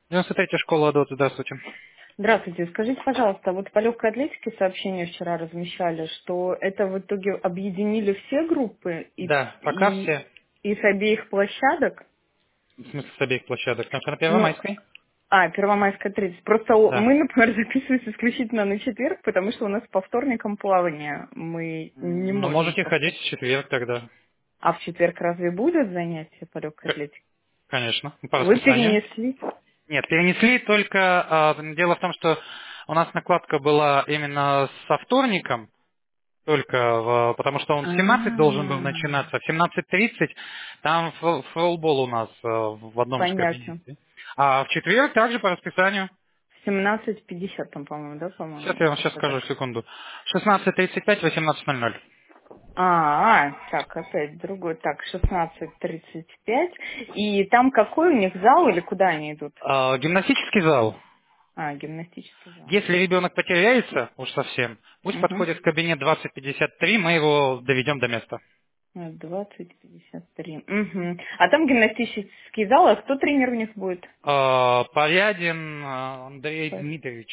93-я школа АДОТ, здравствуйте. Здравствуйте. Скажите, пожалуйста, вот по легкой атлетике сообщение вчера размещали, что это в итоге объединили все группы Да, пока и все, с обеих площадок? в смысле с обеих площадок, потому что на Ну, Первомайской. Первомайская 30. Просто Да. мы, например, записываемся исключительно на четверг, потому что у нас по вторникам плавание. Мы не Ну, можем можете просто. ходить в четверг тогда. А в четверг разве будет занятие по легкой К- атлетике? Конечно, по Вы расписанию. перенесли? Нет, перенесли, только дело в том, что у нас накладка была именно со вторником, только потому что он в 17 должен был начинаться, в 17:30 там фоллбол у нас в одном из Понятно. кабинете. А в четверг также по расписанию. В 17:50 там, по-моему, да, Сейчас по-моему, я вам сейчас как-то так. скажу, секунду. 16:35, 18:00. Так, опять другой. Так, 16:35. И там какой у них зал или куда они идут? Гимнастический зал. Гимнастический зал. Если ребенок потеряется уж совсем, пусть Угу. подходит в кабинет 2053, мы его доведем до места. 20:53. Угу. А там гимнастический зал, а кто тренер у них будет? Порядин Андрей Дмитриевич.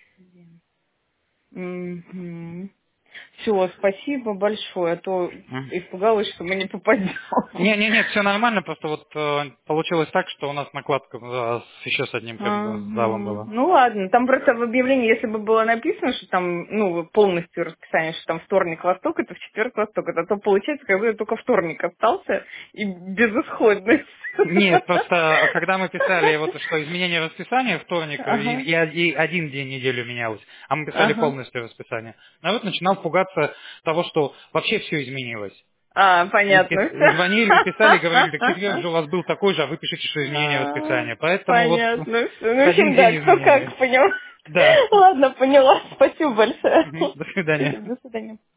Угу. Все, спасибо большое, а то М. испугалась, что мы не попадем. Не, все нормально, просто вот получилось так, что у нас накладка еще с одним как бы залом Ага. была. Ну ладно, там просто в объявлении, если бы было написано, что там, ну, полностью расписание, что там вторник Восток, это в четверг Восток, это то получается, как будто только вторник остался и безысходность. Нет, просто когда мы писали вот что изменение расписания вторник Ага, и один день неделю менялось, а мы писали ага. полностью расписание. Народ начинал пугаться того, что вообще все изменилось. Понятно. И звонили, и писали, и говорили, так четверг же у вас был такой же, а вы пишете, что изменение расписания. Поэтому вот Понятно. Ну, в один общем, да, день кто изменили. как, понял. Да. Ладно, поняла. Спасибо большое. Мгм. До свидания. Спасибо, до свидания.